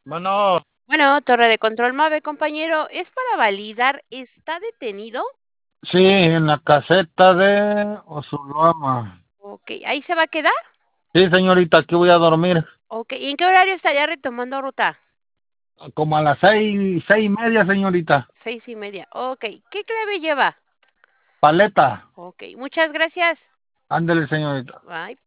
Bueno, Bueno, torre de control MAVE, compañero, es para validar, ¿está detenido? sí, en la caseta de Osulama. Ok, ¿ahí se va a quedar? Sí, señorita, aquí voy a dormir. Ok, ¿y en qué horario estaría retomando ruta? Como a las 6:30, señorita. 6:30. Ok, ¿qué clave lleva? Paleta. Ok, muchas gracias. Ándele, señorita. Bye.